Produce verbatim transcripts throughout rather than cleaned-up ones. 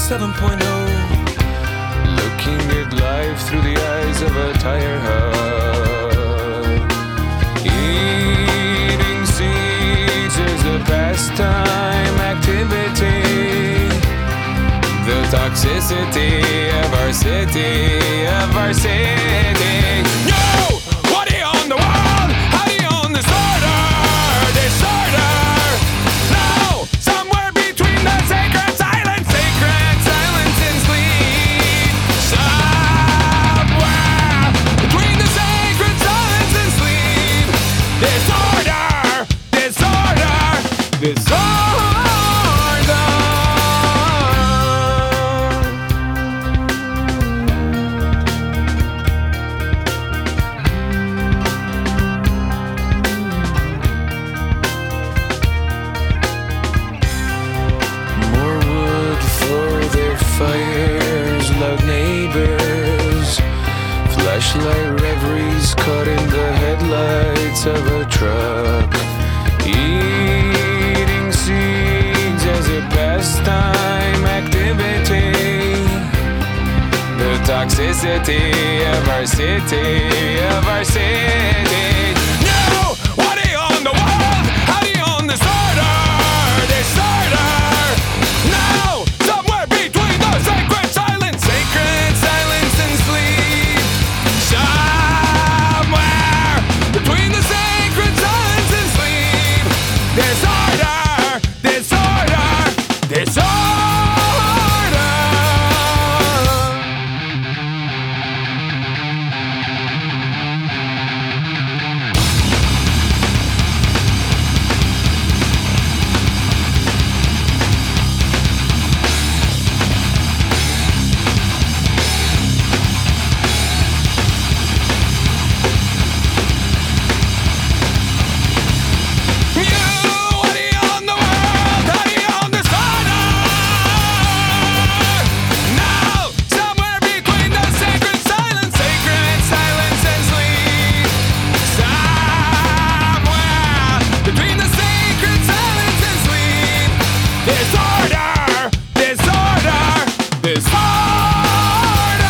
seven point oh, looking at life through the eyes of a tire hub. Eating seeds is a pastime activity. The toxicity of our city, of our city. No! What do you own the world? How do you own disorder? Disorder! No! Somewhere between the sacred silence, sacred silence and sleep. Somewhere between the sacred silence and sleep. Disorder! Disorder! Disorder! Fires, loud neighbors, flashlight reveries caught in the headlights of a truck. Eating seeds as a pastime activity. The toxicity of our city, of our city. No! What do you own the world? How do you own disorder? Disorder! No! Sacred silence, sacred silence and sleep. Somewhere between the sacred silence and sleep. Disorder, disorder, disorder. Disorder! Disorder! Disorder!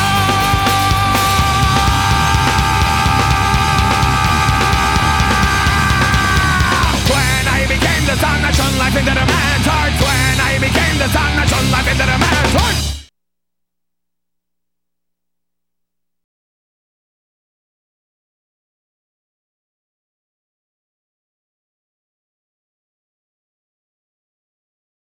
When I became the sun that shone life into the man's heart. When I became the sun that shone life into the man's heart.